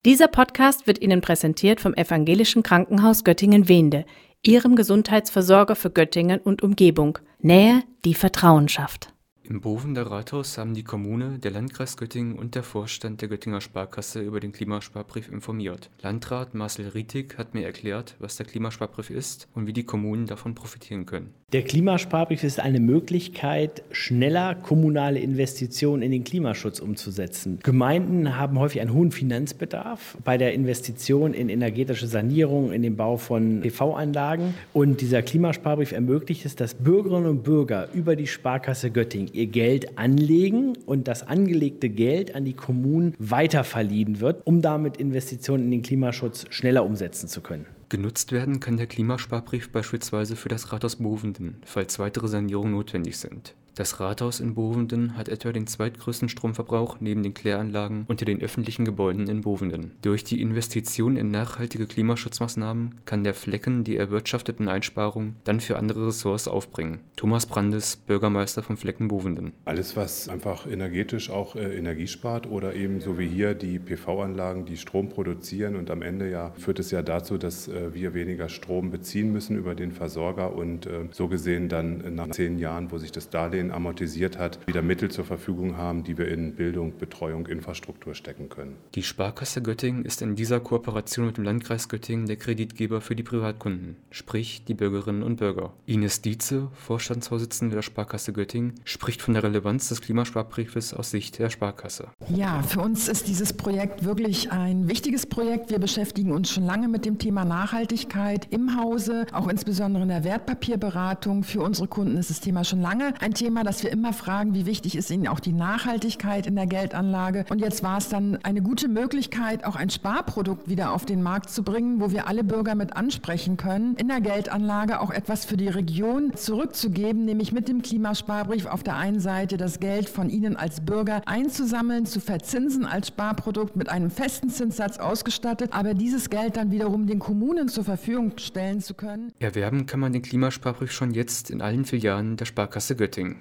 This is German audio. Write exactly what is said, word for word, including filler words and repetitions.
Dieser Podcast wird Ihnen präsentiert vom Evangelischen Krankenhaus Göttingen-Wehnde, Ihrem Gesundheitsversorger für Göttingen und Umgebung. Nähe, die Vertrauen schafft. Im Bovender Rathaus haben die Kommune, der Landkreis Göttingen und der Vorstand der Göttinger Sparkasse über den Klimasparbrief informiert. Landrat Marcel Rietig hat mir erklärt, was der Klimasparbrief ist und wie die Kommunen davon profitieren können. Der Klimasparbrief ist eine Möglichkeit, schneller kommunale Investitionen in den Klimaschutz umzusetzen. Gemeinden haben häufig einen hohen Finanzbedarf bei der Investition in energetische Sanierung, in den Bau von P V-Anlagen. Und dieser Klimasparbrief ermöglicht es, dass Bürgerinnen und Bürger über die Sparkasse Göttingen ihr Geld anlegen und das angelegte Geld an die Kommunen weiterverliehen wird, um damit Investitionen in den Klimaschutz schneller umsetzen zu können. Genutzt werden kann der Klimasparbrief beispielsweise für das Rathaus Bovenden, falls weitere Sanierungen notwendig sind. Das Rathaus in Bovenden hat etwa den zweitgrößten Stromverbrauch neben den Kläranlagen unter den öffentlichen Gebäuden in Bovenden. Durch die Investition in nachhaltige Klimaschutzmaßnahmen kann der Flecken die erwirtschafteten Einsparungen dann für andere Ressorts aufbringen. Thomas Brandes, Bürgermeister vom Flecken Bovenden. Alles, was einfach energetisch auch äh, Energie spart oder eben so wie hier die P V-Anlagen, die Strom produzieren, und am Ende ja führt es ja dazu, dass äh, wir weniger Strom beziehen müssen über den Versorger und äh, so gesehen dann nach zehn Jahren, wo sich das Darlehen amortisiert hat, wieder Mittel zur Verfügung haben, die wir in Bildung, Betreuung, Infrastruktur stecken können. Die Sparkasse Göttingen ist in dieser Kooperation mit dem Landkreis Göttingen der Kreditgeber für die Privatkunden, sprich die Bürgerinnen und Bürger. Ines Dietze, Vorstandsvorsitzende der Sparkasse Göttingen, spricht von der Relevanz des Klimasparbriefes aus Sicht der Sparkasse. Ja, für uns ist dieses Projekt wirklich ein wichtiges Projekt. Wir beschäftigen uns schon lange mit dem Thema Nachhaltigkeit im Hause, auch insbesondere in der Wertpapierberatung. Für unsere Kunden ist das Thema schon lange ein Thema, dass wir immer fragen, wie wichtig ist ihnen auch die Nachhaltigkeit in der Geldanlage. Und jetzt war es dann eine gute Möglichkeit, auch ein Sparprodukt wieder auf den Markt zu bringen, wo wir alle Bürger mit ansprechen können, in der Geldanlage auch etwas für die Region zurückzugeben, nämlich mit dem Klimasparbrief auf der einen Seite das Geld von Ihnen als Bürger einzusammeln, zu verzinsen als Sparprodukt mit einem festen Zinssatz ausgestattet, aber dieses Geld dann wiederum den Kommunen zur Verfügung stellen zu können. Erwerben kann man den Klimasparbrief schon jetzt in allen Filialen der Sparkasse Göttingen.